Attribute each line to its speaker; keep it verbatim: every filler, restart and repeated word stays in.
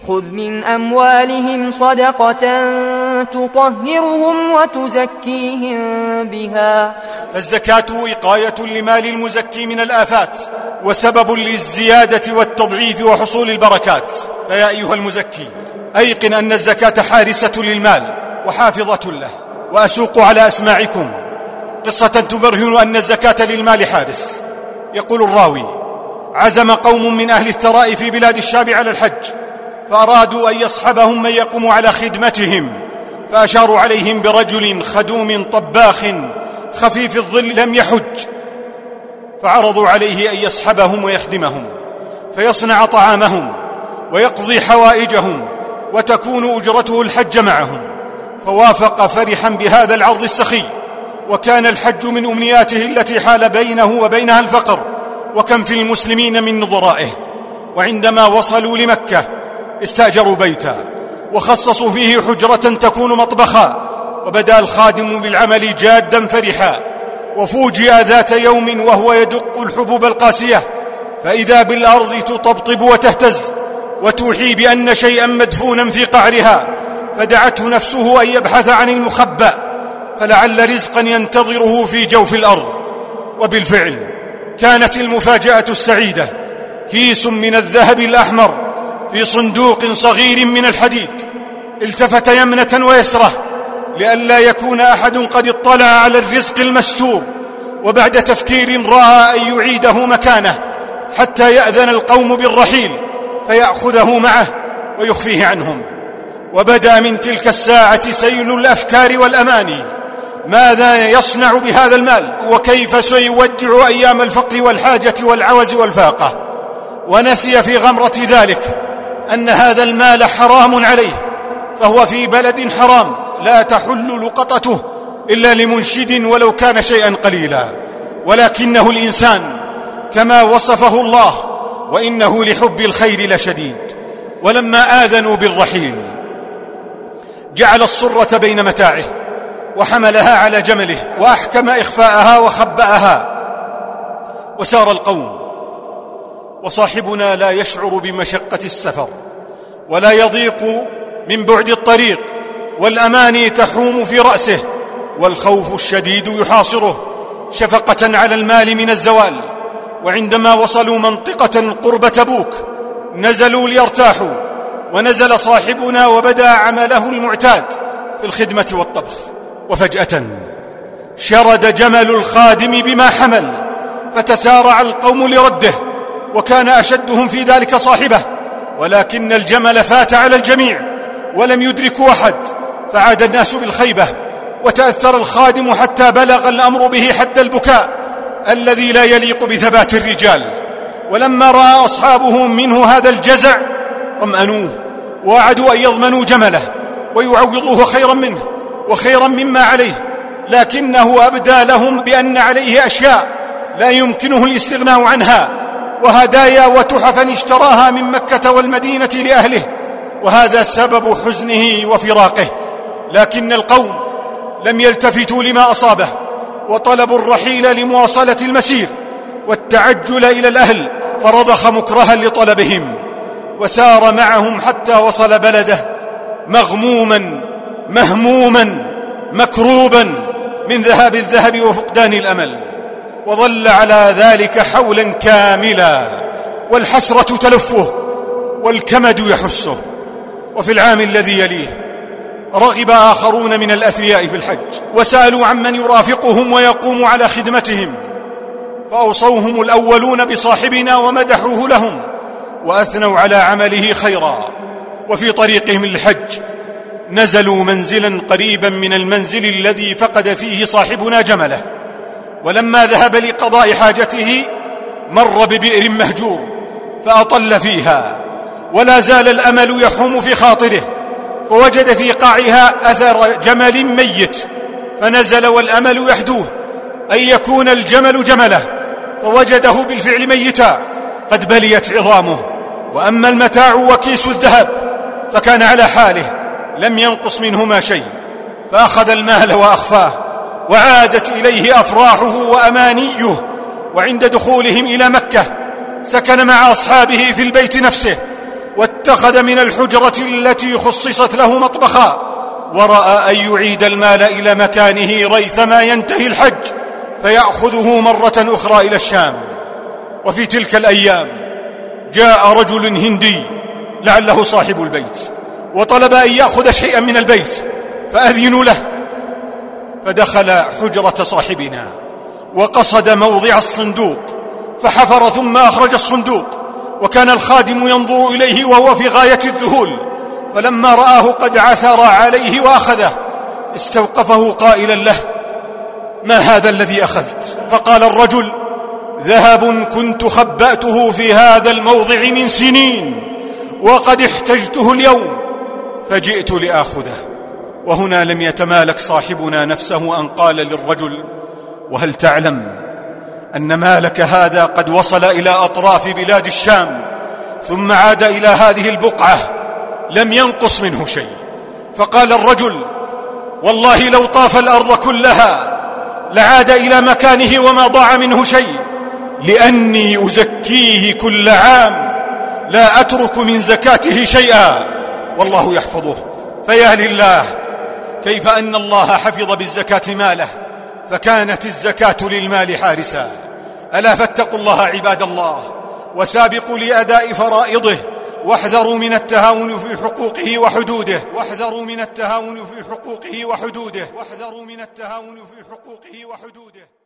Speaker 1: خذ من أموالهم صدقة تطهرهم وتزكيهم بها.
Speaker 2: الزكاة وقاية لمال المزكي من الآفات وسبب للزيادة والتضعيف وحصول البركات. فيا أيها المزكي أيقن أن الزكاة حارسة للمال وحافظة له. وأسوق على أسماعكم قصة تبرهن أن الزكاة للمال حارس. يقول الراوي: عزم قوم من أهل الثراء في بلاد الشام على الحج، فأرادوا أن يصحبهم من يقوم على خدمتهم، فأشاروا عليهم برجل خدوم طباخ خفيف الظل لم يحج، فعرضوا عليه أن يصحبهم ويخدمهم فيصنع طعامهم ويقضي حوائجهم وتكون أجرته الحج معهم، فوافق فرحا بهذا العرض السخي. وكان الحج من أمنياته التي حال بينه وبينها الفقر، وكم في المسلمين من نظرائه. وعندما وصلوا لمكة استأجروا بيتا وخصصوا فيه حجرة تكون مطبخا، وبدأ الخادم بالعمل جادا فرحا، وفوجئ ذات يوم وهو يدق الحبوب القاسية فإذا بالأرض تطبطب وتهتز وتوحي بأن شيئا مدفونا في قعرها، فدعته نفسه أن يبحث عن المخبأ فلعل رزقا ينتظره في جوف الأرض. وبالفعل كانت المفاجأة السعيدة كيس من الذهب الأحمر في صندوق صغير من الحديد. التفت يمنة ويسرة لئلا يكون أحد قد اطلع على الرزق المستور، وبعد تفكير رأى أن يعيده مكانه حتى يأذن القوم بالرحيل فيأخذه معه ويخفيه عنهم. وبدأ من تلك الساعة سيل الأفكار والأماني، ماذا يصنع بهذا المال وكيف سيودع أيام الفقر والحاجة والعوز والفاقة. ونسي في غمرة ذلك أن هذا المال حرام عليه، فهو في بلد حرام لا تحل لقطته إلا لمنشد ولو كان شيئا قليلا. ولكنه الإنسان كما وصفه الله: وإنه لحب الخير لشديد. ولما آذنوا بالرحيل جعل الصرة بين متاعه وحملها على جمله وأحكم إخفاءها وخبأها، وسار القوم. وصاحبنا لا يشعر بمشقة السفر ولا يضيق من بعد الطريق، والأماني تحوم في رأسه والخوف الشديد يحاصره شفقة على المال من الزوال. وعندما وصلوا منطقة قرب تبوك نزلوا ليرتاحوا، ونزل صاحبنا وبدأ عمله المعتاد في الخدمة والطبخ. وفجأة شرد جمل الخادم بما حمل فتسارع القوم لرده، وكان أشدهم في ذلك صاحبه، ولكن الجمل فات على الجميع ولم يدركوا أحد، فعاد الناس بالخيبة وتأثر الخادم حتى بلغ الأمر به حد البكاء الذي لا يليق بثبات الرجال. ولما رأى أصحابه منه هذا الجزع طمأنوه ووعدوا أن يضمنوا جمله ويعوضوه خيرا منه وخيرا مما عليه، لكنه أبدى لهم بأن عليه أشياء لا يمكنه الاستغناء عنها، وهدايا وتحفا اشتراها من مكة والمدينة لأهله، وهذا سبب حزنه وفراقه. لكن القوم لم يلتفتوا لما أصابه، وطلبوا الرحيل لمواصلة المسير والتعجل إلى الأهل، فرضخ مكرها لطلبهم وسار معهم حتى وصل بلده مغموما مهموما مكروبا من ذهاب الذهب وفقدان الأمل. وظل على ذلك حولا كاملا، والحسرة تلفه والكمد يحسه. وفي العام الذي يليه رغب آخرون من الأثرياء في الحج، وسألوا عمن يرافقهم ويقوم على خدمتهم، فأوصوهم الأولون بصاحبنا ومدحوه لهم وأثنوا على عمله خيرا. وفي طريقهم للحج نزلوا منزلا قريبا من المنزل الذي فقد فيه صاحبنا جمله، ولما ذهب لقضاء حاجته مر ببئر مهجور فأطل فيها، ولا زال الأمل يحوم في خاطره، فوجد في قاعها أثر جمل ميت، فنزل والأمل يحدوه أن يكون الجمل جمله، فوجده بالفعل ميتا قد بليت عظامه. وأما المتاع وكيس الذهب فكان على حاله لم ينقص منهما شيء، فأخذ المال وأخفاه، وعادت إليه أفراحه وأمانيه. وعند دخولهم إلى مكة سكن مع أصحابه في البيت نفسه، فاتخذ من الحجرة التي خصصت له مطبخا، ورأى أن يعيد المال إلى مكانه ريثما ينتهي الحج فيأخذه مرة أخرى إلى الشام. وفي تلك الأيام جاء رجل هندي لعله صاحب البيت وطلب أن يأخذ شيئا من البيت فأذنوا له، فدخل حجرة صاحبنا وقصد موضع الصندوق فحفر ثم أخرج الصندوق، وكان الخادم ينظر إليه وهو في غاية الذهول، فلما رآه قد عثر عليه وأخذه استوقفه قائلا له: ما هذا الذي أخذت؟ فقال الرجل: ذهب كنت خبأته في هذا الموضع من سنين وقد احتجته اليوم فجئت لآخذه. وهنا لم يتمالك صاحبنا نفسه أن قال للرجل: وهل تعلم أن مالك هذا قد وصل إلى أطراف بلاد الشام ثم عاد إلى هذه البقعة لم ينقص منه شيء؟ فقال الرجل: والله لو طاف الأرض كلها لعاد إلى مكانه وما ضاع منه شيء، لأني أزكيه كل عام لا أترك من زكاته شيئا والله يحفظه. فيا لله كيف أن الله حفظ بالزكاة ماله، فكانت الزكاة للمال حارسا. ألا فاتقوا الله عباد الله وسابقوا لأداء فرائضه، واحذروا من التهاون في حقوقه وحدوده واحذروا من التهاون في حقوقه وحدوده واحذروا من التهاون في حقوقه وحدوده